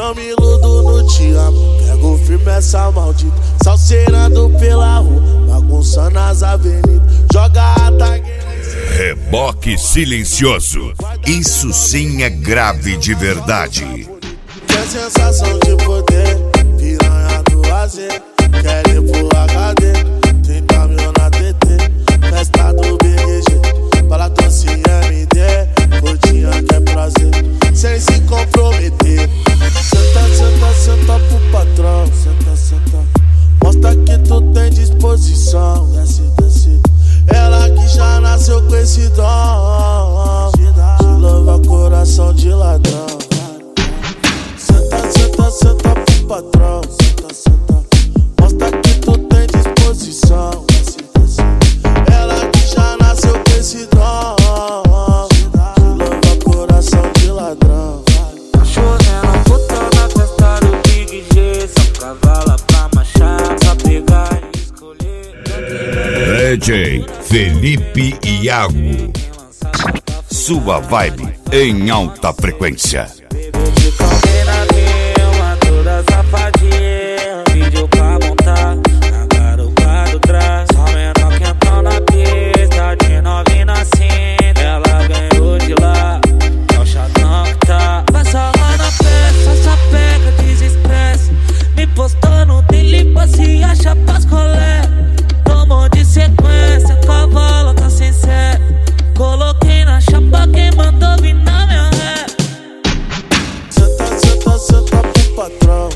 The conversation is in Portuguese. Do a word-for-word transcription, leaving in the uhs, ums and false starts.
Não me iludo no te amo, pego firme essa maldita, salseirando pela rua, bagunçando as avenidas, joga a tag. Reboque silencioso, isso sim é grave de verdade. Quer sensação de poder, piranha do lazer, quer ir pro H D, trinta mil na T T, festa do B G, bala doce M D, curtinha que é prazer, sem se comprometer. Senta, senta, senta pro patrão, senta, senta, mostra que tu tem disposição, desce, desce. Ela que já nasceu com esse dom, de louva coração de ladrão. Senta, senta, senta pro patrão, senta, senta, mostra que tu tem disposição, desce, desce. Ela que já nasceu com esse dom, de louva coração de ladrão. Chovendo putão na festa do Big G, só cavala pra marchar, pra pegar e escolher. D J Felipe Iago, sua vibe em alta frequência. Bebê de caldeira mesma, toda safadinha, vídeo pra montar, na garupa do trás. Só menor quentão na pista, de nove na cinta, ela ganhou de lá, é o chatão que tá. Vai só lá na festa, só pega, desestresse. Me postou no dele pra se achar pras colé. Tomou de sequência, cavalo tá sem sé. Coloquei na chapa quem mandou vir na minha ré. Senta, senta, senta pro patrão,